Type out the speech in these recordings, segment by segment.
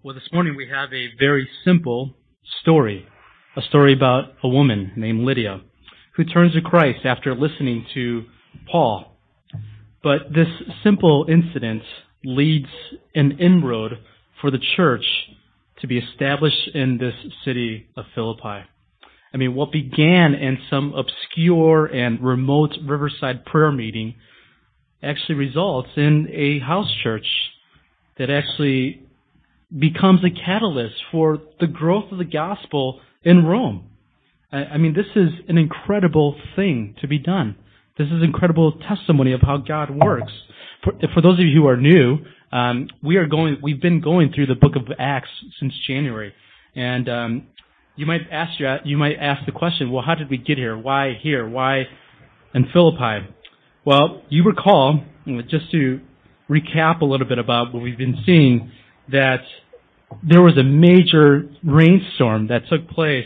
Well, this morning we have a very simple story, a story about a woman named Lydia who turns to Christ after listening to Paul. But this simple incident leads an inroad for the church to be established in this city of Philippi. I mean, what began in some obscure and remote riverside prayer meeting actually results in a house church that actually becomes a catalyst for the growth of the gospel in Rome. I mean, this is an incredible thing to be done. This is incredible testimony of how God works. For those of you who are new, we've been going through the book of Acts since January, and you might ask the question, well, how did we get here? Why here? Why in Philippi? Well, you recall, just to recap a little bit about what we've been seeing, that there was a major rainstorm that took place.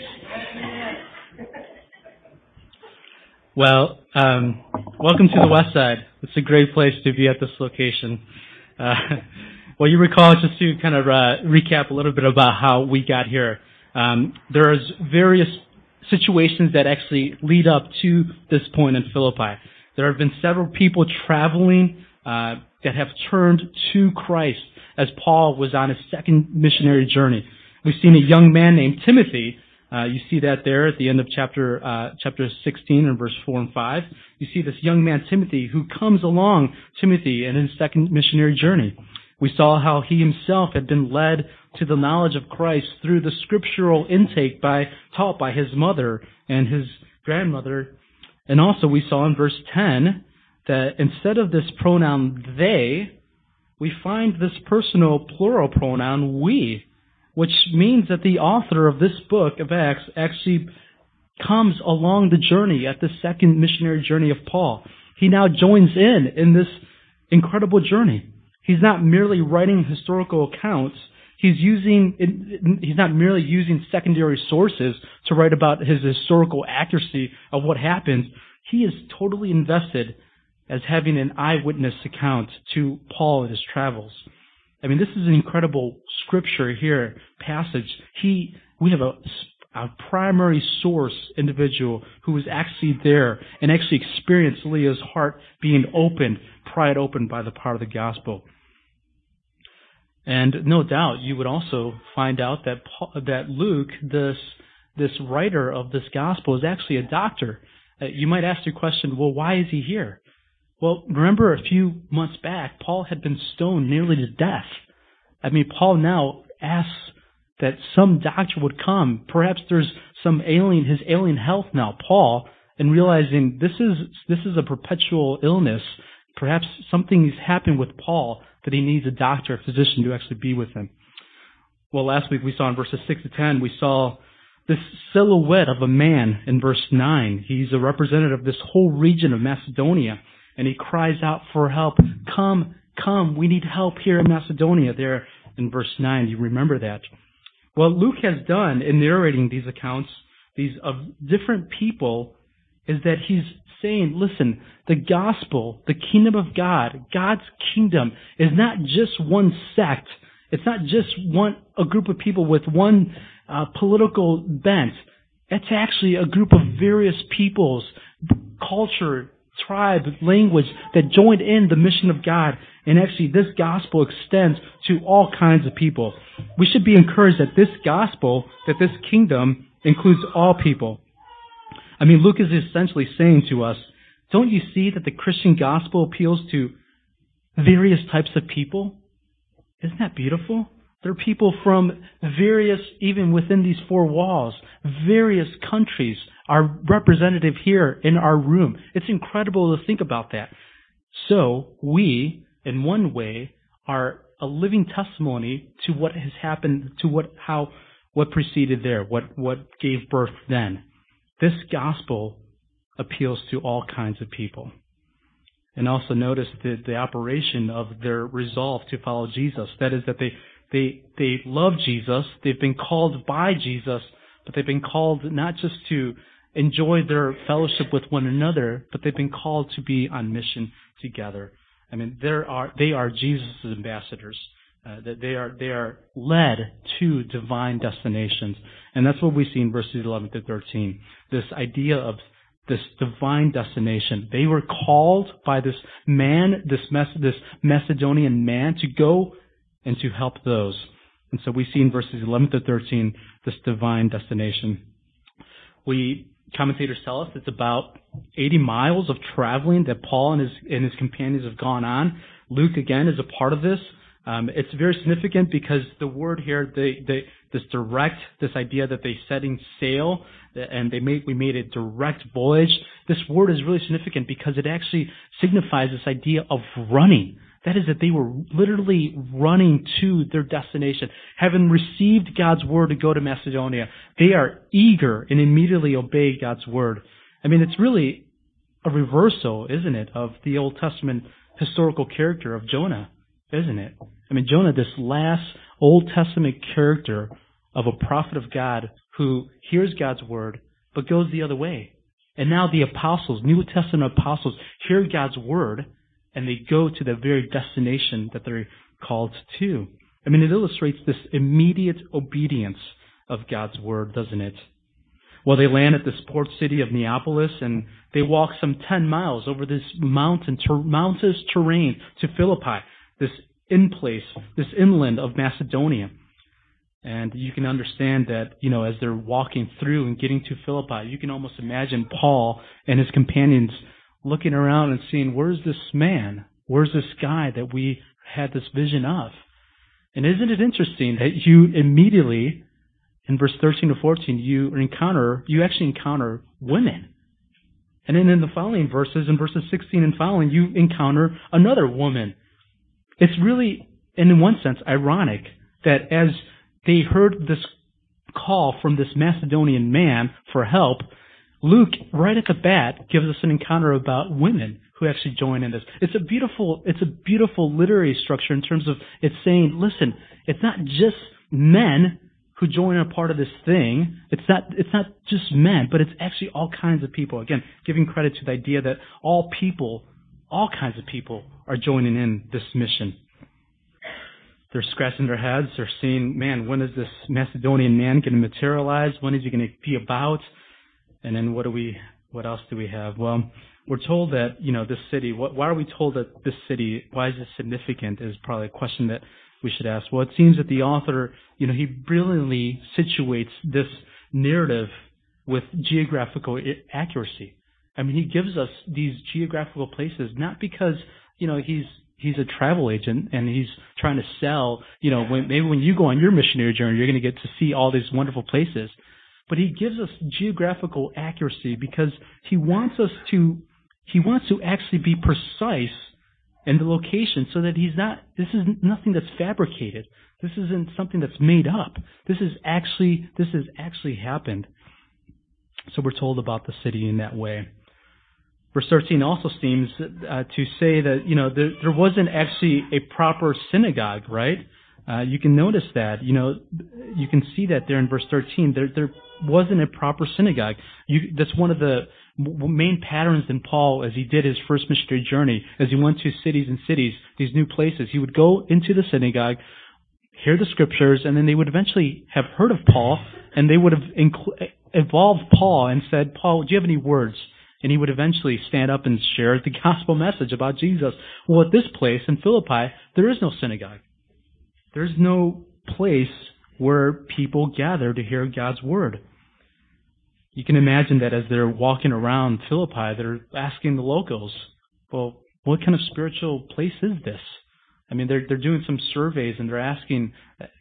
Well, welcome to the West Side. It's a great place to be at this location. Well, you recall, just to kind of recap a little bit about how we got here. There's various situations that actually lead up to this point in Philippi. There have been several people traveling that have turned to Christ as Paul was on his second missionary journey. We've seen a young man named Timothy. You see that there at the end of chapter 16 and verse 4 and 5. You see this young man Timothy who comes along Timothy in his second missionary journey. We saw how he himself had been led to the knowledge of Christ through the scriptural intake taught by his mother and his grandmother. And also we saw in verse 10 that instead of this pronoun they, we find this personal plural pronoun we, which means that the author of this book of Acts actually comes along the journey at the second missionary journey of Paul. He now joins in this incredible journey. He's not merely writing historical accounts. He's not merely using secondary sources to write about his historical accuracy of what happened. He is totally invested as having an eyewitness account to Paul and his travels. I mean, this is an incredible scripture here, passage. We have a primary source individual who was actually there and actually experienced Leah's heart being pried open by the power of the gospel. And no doubt you would also find out that Luke, this writer of this gospel, is actually a doctor. You might ask the question, well, why is he here? Well, remember a few months back, Paul had been stoned nearly to death. I mean, Paul now asks that some doctor would come. Perhaps there's his alien health now. Paul, and realizing this is a perpetual illness, perhaps something's happened with Paul that he needs a doctor, a physician to actually be with him. Well, last week we saw in verses 6 to 10, we saw this silhouette of a man in verse 9. He's a representative of this whole region of Macedonia. And he cries out for help. Come, we need help here in Macedonia, there in verse 9. You remember that. What Luke has done in narrating these accounts, these of different people, is that he's saying, listen, the gospel, the kingdom of God, God's kingdom is not just one sect. It's not just a group of people with one political bent. It's actually a group of various peoples, culture, tribe, language that joined in the mission of God. And actually this gospel extends to all kinds of people. We should be encouraged that this gospel, that this kingdom includes all people. I mean, Luke is essentially saying to us, don't you see that the Christian gospel appeals to various types of people? Isn't that beautiful? There are people from various, even within these four walls, various countries are representative here in our room. It's incredible to think about that. So we, in one way, are a living testimony to what has happened, to what preceded there, what gave birth then. This gospel appeals to all kinds of people. And also notice the operation of their resolve to follow Jesus. That is that they love Jesus, they've been called by Jesus, but they've been called not just to enjoy their fellowship with one another, but they've been called to be on mission together. I mean, they are Jesus' ambassadors. that they are led to divine destinations. And that's what we see in verses 11 to 13. This idea of this divine destination. They were called by this man, this Macedonian man, to go and to help those. And so we see in verses 11 to 13 this divine destination. Commentators tell us it's about 80 miles of traveling that Paul and his companions have gone on. Luke, again, is a part of this. It's very significant because the word here, this idea that they setting sail and we made a direct voyage. This word is really significant because it actually signifies this idea of running. That is that they were literally running to their destination. Having received God's word to go to Macedonia, they are eager and immediately obey God's word. I mean, it's really a reversal, isn't it, of the Old Testament historical character of Jonah, isn't it? I mean, Jonah, this last Old Testament character of a prophet of God who hears God's word but goes the other way. And now the apostles, New Testament apostles, hear God's word and they go to the very destination that they're called to. I mean, it illustrates this immediate obedience of God's word, doesn't it? Well, they land at this port city of Neapolis, and they walk some 10 miles over this mountainous terrain to Philippi, this inland of Macedonia. And you can understand that, as they're walking through and getting to Philippi, you can almost imagine Paul and his companions looking around and seeing, where's this man? Where's this guy that we had this vision of? And isn't it interesting that you immediately, in verse 13 to 14, you actually encounter women. And then in the following verses, in verses 16 and following, you encounter another woman. It's really, in one sense, ironic that as they heard this call from this Macedonian man for help, Luke, right at the bat, gives us an encounter about women who actually join in this. It's a beautiful literary structure in terms of it's saying, listen, it's not just men who join a part of this thing. It's not just men, but it's actually all kinds of people. Again, giving credit to the idea that all kinds of people are joining in this mission. They're scratching their heads. They're saying, man, when is this Macedonian man going to materialize? When is he going to be about? And then what else do we have? Well, we're told that, this city, why are we told that this city, why is this significant is probably a question that we should ask. Well, it seems that the author, he brilliantly situates this narrative with geographical accuracy. I mean, he gives us these geographical places not because, he's a travel agent and he's trying to sell, maybe when you go on your missionary journey, you're going to get to see all these wonderful places. But he gives us geographical accuracy because he wants to actually be precise in the location so that this is nothing that's fabricated. This isn't something that's made up. This has actually happened. So we're told about the city in that way. Verse 13 also seems to say that, there wasn't actually a proper synagogue, right? You can notice that, you can see that there in verse 13. There wasn't a proper synagogue. That's one of the main patterns in Paul as he did his first missionary journey, as he went to cities and cities, these new places. He would go into the synagogue, hear the scriptures, and then they would eventually have heard of Paul, and they would have involved Paul and said, Paul, do you have any words? And he would eventually stand up and share the gospel message about Jesus. Well, at this place in Philippi, there is no synagogue. There's no place where people gather to hear God's word. You can imagine that as they're walking around Philippi, they're asking the locals, well, what kind of spiritual place is this? I mean, they're doing some surveys and they're asking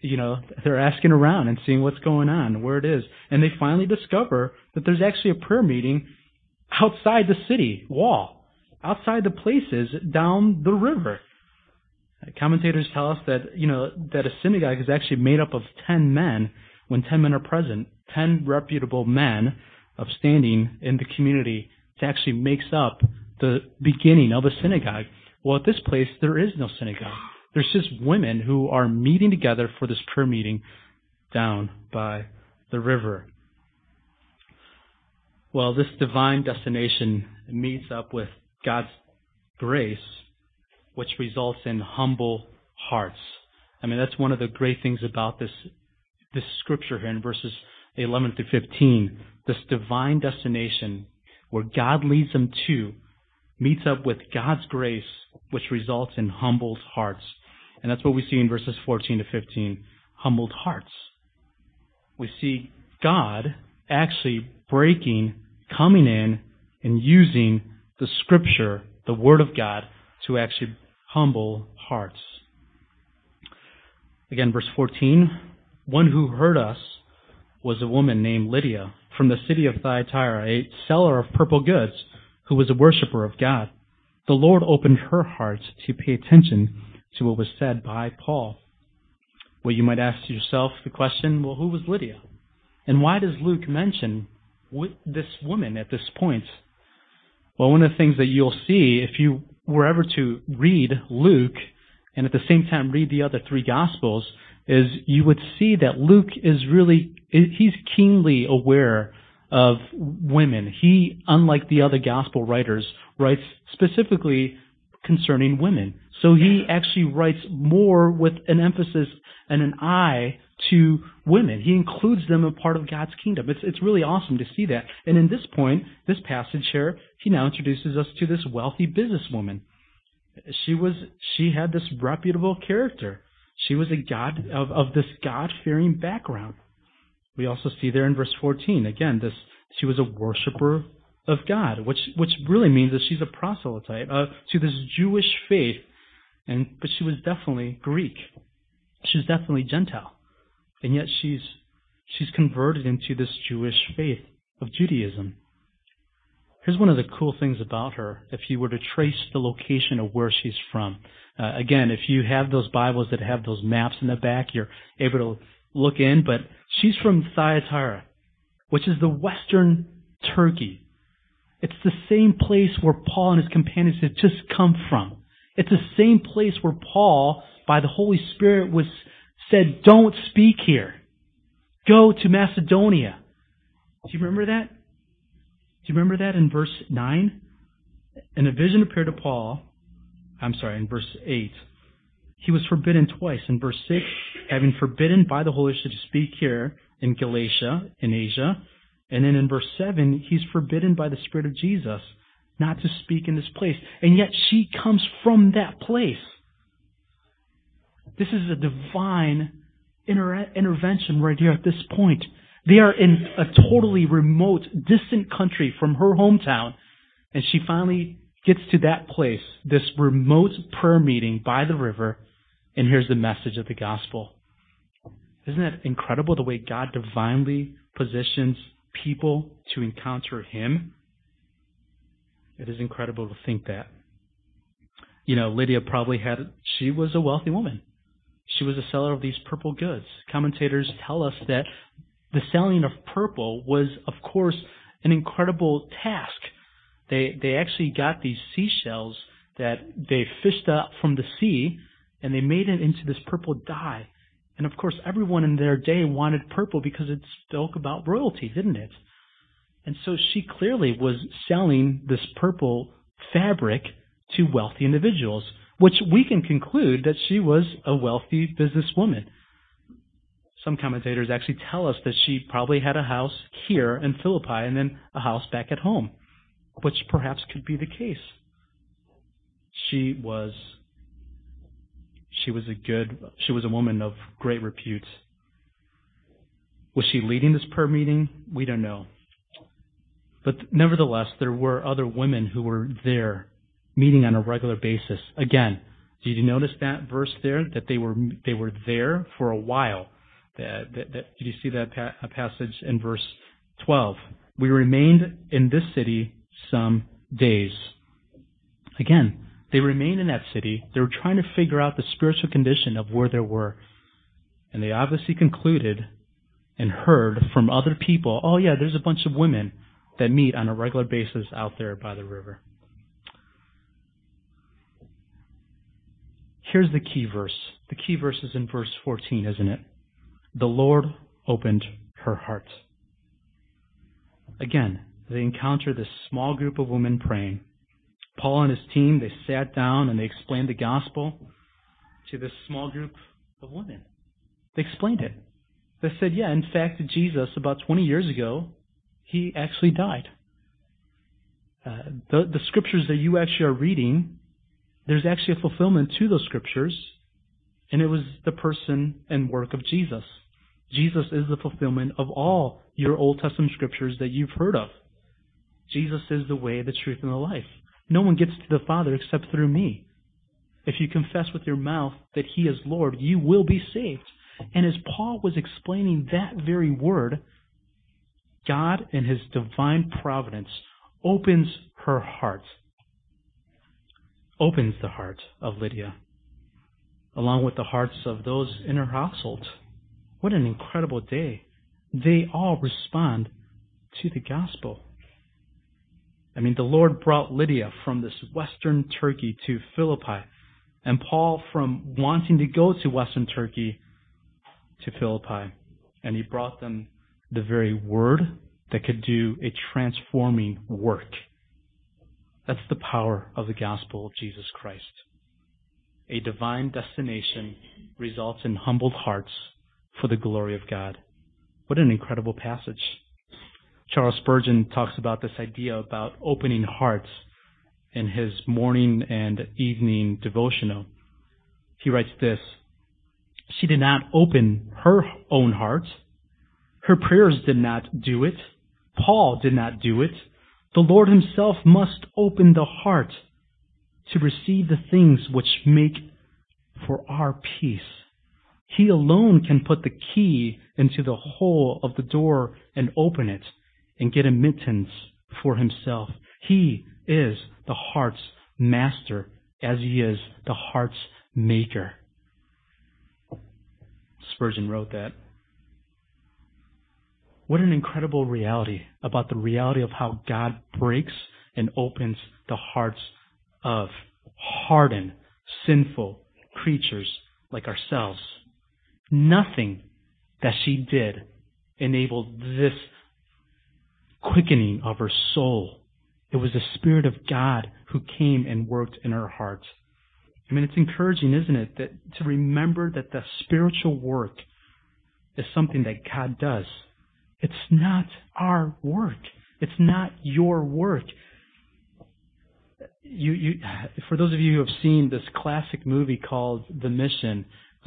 around and seeing what's going on, where it is. And they finally discover that there's actually a prayer meeting outside the city wall, outside the places down the river. Commentators tell us that, that a synagogue is actually made up of 10 men. When 10 men are present, 10 reputable men of standing in the community, it actually makes up the beginning of a synagogue. Well, at this place, there is no synagogue. There's just women who are meeting together for this prayer meeting down by the river. Well, this divine destination meets up with God's grace, which results in humble hearts. I mean, that's one of the great things about this scripture here in verses 11 through 15. This divine destination where God leads them to meets up with God's grace, which results in humbled hearts. And that's what we see in verses 14 to 15. Humbled hearts. We see God actually coming in and using the scripture, the Word of God, to actually humble hearts. Again, verse 14, one who heard us was a woman named Lydia from the city of Thyatira, a seller of purple goods, who was a worshiper of God. The Lord opened her heart to pay attention to what was said by Paul. Well, you might ask yourself the question, well, who was Lydia? And why does Luke mention this woman at this point? Well, one of the things that you'll see if you were ever to read Luke and at the same time read the other three Gospels is you would see that Luke he's keenly aware of women. He, unlike the other Gospel writers, writes specifically concerning women. So he actually writes more with an emphasis and an eye to women. He includes them a part of God's kingdom. It's really awesome to see that. And in this passage here, he now introduces us to this wealthy businesswoman. She had this reputable character. She was of this God-fearing background. We also see there in verse 14, again, she was a worshiper of God, which really means that she's a proselyte to this Jewish faith, but she was definitely Greek. She was definitely Gentile. And yet she's converted into this Jewish faith of Judaism. Here's one of the cool things about her, if you were to trace the location of where she's from. Again, if you have those Bibles that have those maps in the back, you're able to look in, but she's from Thyatira, which is the western Turkey. It's the same place where Paul and his companions had just come from. It's the same place where Paul, by the Holy Spirit, said, don't speak here. Go to Macedonia. Do you remember that? Do you remember that in verse 9? And a vision appeared to Paul. In verse 8. He was forbidden twice. In verse 6, having forbidden by the Holy Spirit to speak here in Galatia, in Asia. And then in verse 7, he's forbidden by the Spirit of Jesus not to speak in this place. And yet she comes from that place. This is a divine intervention right here at this point. They are in a totally remote, distant country from her hometown. And she finally gets to that place, this remote prayer meeting by the river, and here's the message of the gospel. Isn't that incredible, the way God divinely positions people to encounter Him? It is incredible to think that. Lydia she was a wealthy woman. She was a seller of these purple goods. Commentators tell us that the selling of purple was, of course, an incredible task. They actually got these seashells that they fished up from the sea, and they made it into this purple dye. And of course, everyone in their day wanted purple because it spoke about royalty, didn't it? And so she clearly was selling this purple fabric to wealthy individuals, which we can conclude that she was a wealthy businesswoman. Some commentators actually tell us that she probably had a house here in Philippi and then a house back at home, which perhaps could be the case. She was a woman of great repute. Was she leading this prayer meeting? We don't know. But nevertheless, there were other women who were there meeting on a regular basis. Again, did you notice that verse there? That they were there for a while. Did you see that passage in verse 12? We remained in this city some days. Again, they remained in that city. They were trying to figure out the spiritual condition of where they were. And they obviously concluded and heard from other people, oh yeah, there's a bunch of women that meet on a regular basis out there by the river. Here's the key verse. The key verse is in verse 14, isn't it? The Lord opened her heart. Again, they encounter this small group of women praying. Paul and his team, they sat down and they explained the gospel to this small group of women. They explained it. They said, yeah, in fact, Jesus, about 20 years ago, he actually died. The scriptures that you actually are reading, there's actually a fulfillment to those scriptures, and it was the person and work of Jesus. Jesus is the fulfillment of all your Old Testament scriptures that you've heard of. Jesus is the way, the truth, and the life. No one gets to the Father except through me. If you confess with your mouth that he is Lord, you will be saved. And as Paul was explaining that very word, God in his divine providence opens her heart, opens the heart of Lydia, along with the hearts of those in her household. What an incredible day. They all respond to the gospel. I mean, the Lord brought Lydia from this western Turkey to Philippi, and Paul from wanting to go to western Turkey to Philippi. And he brought them the very word that could do a transforming work. That's the power of the gospel of Jesus Christ. A divine destination results in humbled hearts for the glory of God. What an incredible passage. Charles Spurgeon talks about this idea about opening hearts in his morning and evening devotional. He writes this: she did not open her own heart. Her prayers did not do it. Paul did not do it. The Lord himself must open the heart to receive the things which make for our peace. He alone can put the key into the hole of the door and open it and get admittance for himself. He is the heart's master as he is the heart's maker. Spurgeon wrote that. What an incredible reality about the reality of how God breaks and opens the hearts of hardened, sinful creatures like ourselves. Nothing that she did enabled this quickening of her soul. It was the Spirit of God who came and worked in her heart. I mean, it's encouraging, isn't it, that to remember that the spiritual work is something that God does. It's not our work. It's not your work. For those of you who have seen this classic movie called The Mission,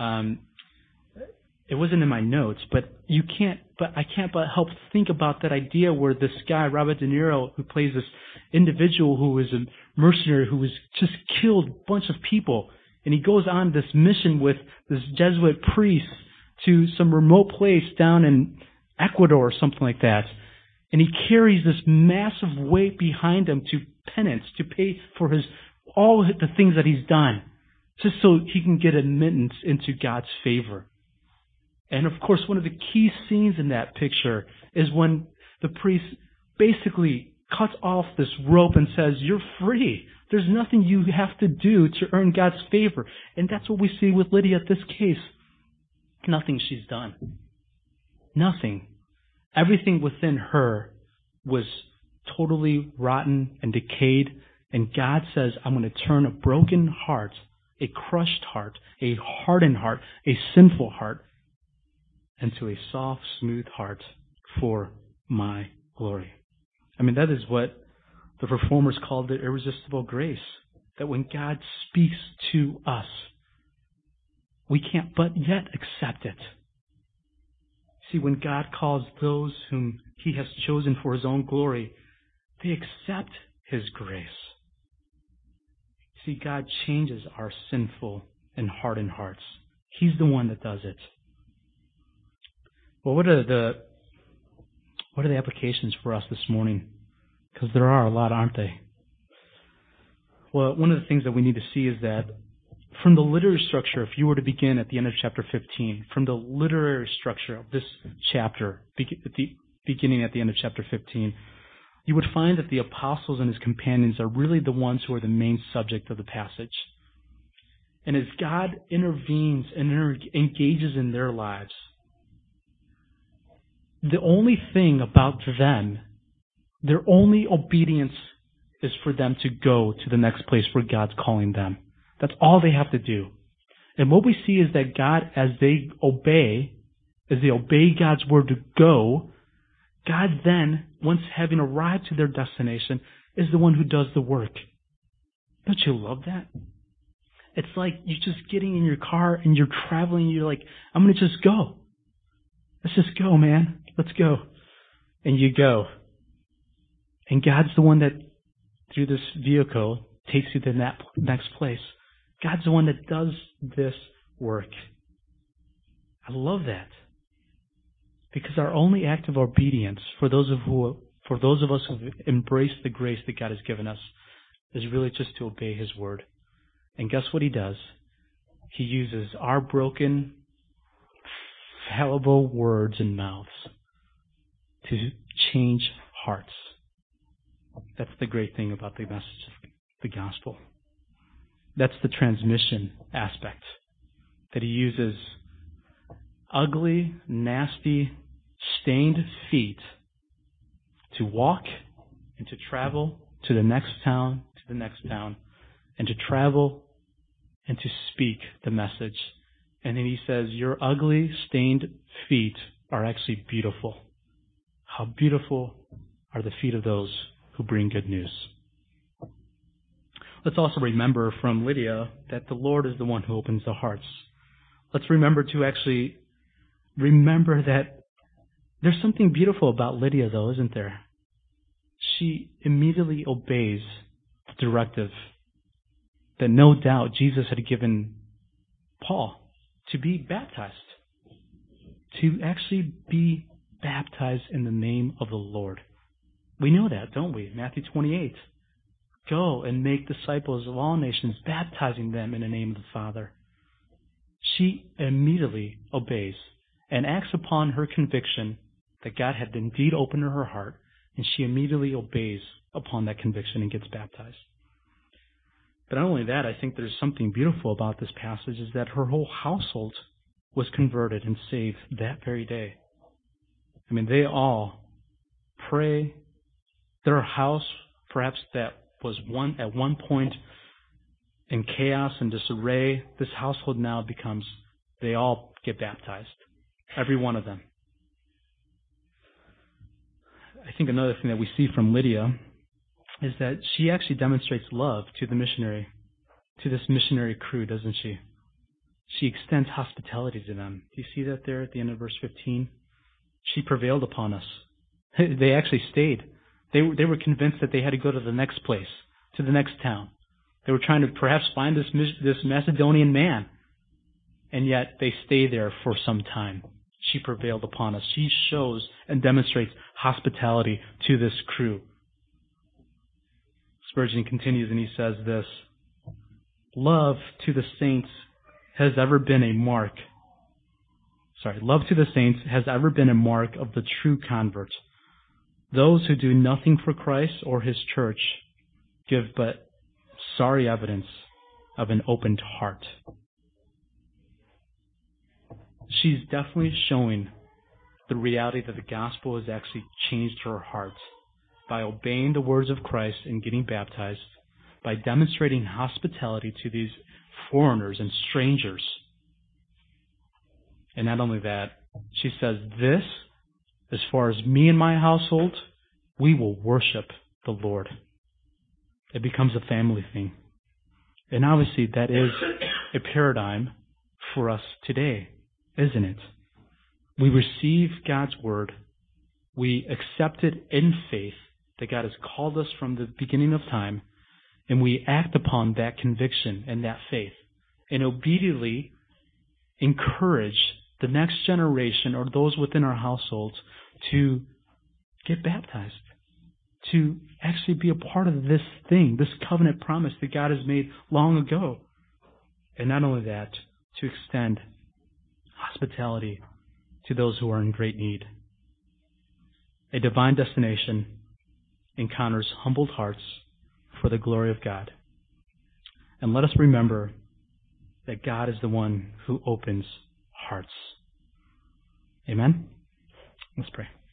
it wasn't in my notes, but I can't but help think about that idea where this guy, Robert De Niro, who plays this individual who is a mercenary who was just killed a bunch of people, and he goes on this mission with this Jesuit priest to some remote place down in Ecuador or something like that, and he carries this massive weight behind him to penance, to pay for all the things that he's done, just so he can get admittance into God's favor. And of course, one of the key scenes in that picture is when the priest basically cuts off this rope and says, "You're free. There's nothing you have to do to earn God's favor." And that's what we see with Lydia in this case. Nothing she's done. Nothing. Everything within her was totally rotten and decayed. And God says, I'm going to turn a broken heart, a crushed heart, a hardened heart, a sinful heart, into a soft, smooth heart for my glory. I mean, that is what the Reformers called the irresistible grace. That when God speaks to us, we can't but yet accept it. See, when God calls those whom he has chosen for his own glory, they accept his grace. See, God changes our sinful and hardened hearts. He's the one that does it. Well, what are the applications for us this morning? Because there are a lot, aren't they? Well, one of the things that we need to see is that from the literary structure, if you were to begin at the end of chapter 15, from the literary structure of this chapter, beginning at the end of chapter 15, you would find that the apostles and his companions are really the ones who are the main subject of the passage. And as God intervenes and engages in their lives, the only thing about them, their only obedience is for them to go to the next place where God's calling them. That's all they have to do. And what we see is that God, as they obey God's word to go, God then, once having arrived to their destination, is the one who does the work. Don't you love that? It's like you're just getting in your car and you're traveling. You're like, I'm going to just go. Let's just go, man. Let's go. And you go. And God's the one that, through this vehicle, takes you to that next place. God's the one that does this work. I love that. Because our only act of obedience, for those of us who've embraced the grace that God has given us, is really just to obey His word. And guess what He does? He uses our broken, fallible words and mouths to change hearts. That's the great thing about the message of the gospel. That's the transmission aspect. That He uses ugly, nasty, stained feet to walk and to travel to the next town, and to travel and to speak the message. And then He says, your ugly, stained feet are actually beautiful. How beautiful are the feet of those who bring good news. Let's also remember from Lydia that the Lord is the one who opens the hearts. Let's remember to actually remember that there's something beautiful about Lydia, though, isn't there? She immediately obeys the directive that no doubt Jesus had given Paul to be baptized. To actually be baptized in the name of the Lord. We know that, don't we? Matthew 28. Go and make disciples of all nations, baptizing them in the name of the Father. She immediately obeys and acts upon her conviction that God had indeed opened her heart, and she immediately obeys upon that conviction and gets baptized. But not only that, I think there's something beautiful about this passage is that her whole household was converted and saved that very day. I mean, they all pray. Their house, perhaps that was at one point in chaos and disarray, this household now becomes, they all get baptized. Every one of them. I think another thing that we see from Lydia is that she actually demonstrates love to the missionary, to this missionary crew, doesn't she? She extends hospitality to them. Do you see that there at the end of verse 15? She prevailed upon us. They actually stayed. They were convinced that they had to go to the next place, to the next town. They were trying to perhaps find this Macedonian man, and yet they stay there for some time. She prevailed upon us. She shows and demonstrates hospitality to this crew. Spurgeon continues and he says this, love to the saints has ever been a mark of the true convert. Those who do nothing for Christ or His church give but sorry evidence of an opened heart. She's definitely showing the reality that the gospel has actually changed her heart by obeying the words of Christ and getting baptized, by demonstrating hospitality to these foreigners and strangers. And not only that, she says, this, as far as me and my household, we will worship the Lord. It becomes a family thing. And obviously that is a paradigm for us today, isn't it? We receive God's word. We accept it in faith that God has called us from the beginning of time, and we act upon that conviction and that faith and obediently encourage the next generation or those within our households to get baptized, to actually be a part of this thing, this covenant promise that God has made long ago. And not only that, to extend hospitality to those who are in great need. A divine destination encounters humbled hearts for the glory of God. And let us remember that God is the one who opens hearts. Amen? Let's pray.